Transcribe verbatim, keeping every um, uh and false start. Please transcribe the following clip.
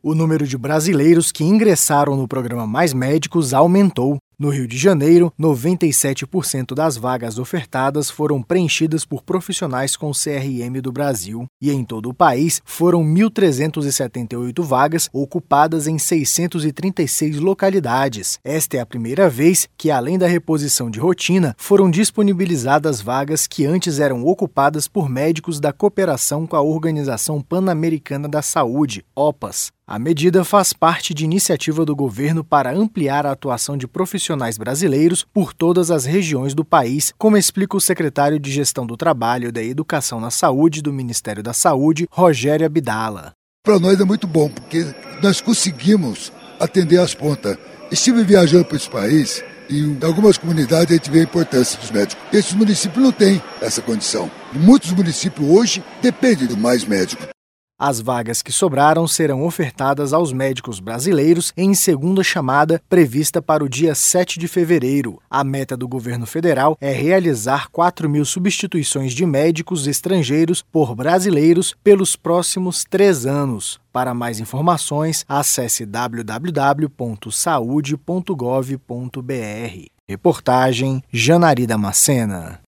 O número de brasileiros que ingressaram no programa Mais Médicos aumentou. No Rio de Janeiro, noventa e sete por cento das vagas ofertadas foram preenchidas por profissionais com C R M do Brasil. E em todo o país, foram mil trezentas e setenta e oito vagas ocupadas em seiscentas e trinta e seis localidades. Esta é a primeira vez que, além da reposição de rotina, foram disponibilizadas vagas que antes eram ocupadas por médicos da cooperação com a Organização Pan-Americana da Saúde, O P A S. A medida faz parte de iniciativa do governo para ampliar a atuação de profissionais brasileiros por todas as regiões do país, como explica o secretário de Gestão do Trabalho e da Educação na Saúde do Ministério da Saúde, Rogério Abdala. Para nós é muito bom, porque nós conseguimos atender as pontas. Estive viajando para esse país e em algumas comunidades a gente vê a importância dos médicos. Esses municípios não têm essa condição. Muitos municípios hoje dependem do Mais Médico. As vagas que sobraram serão ofertadas aos médicos brasileiros em segunda chamada, prevista para o dia sete de fevereiro. A meta do governo federal é realizar quatro mil substituições de médicos estrangeiros por brasileiros pelos próximos três anos. Para mais informações, acesse w w w ponto saude ponto gov ponto b r. Reportagem Janari Damascena.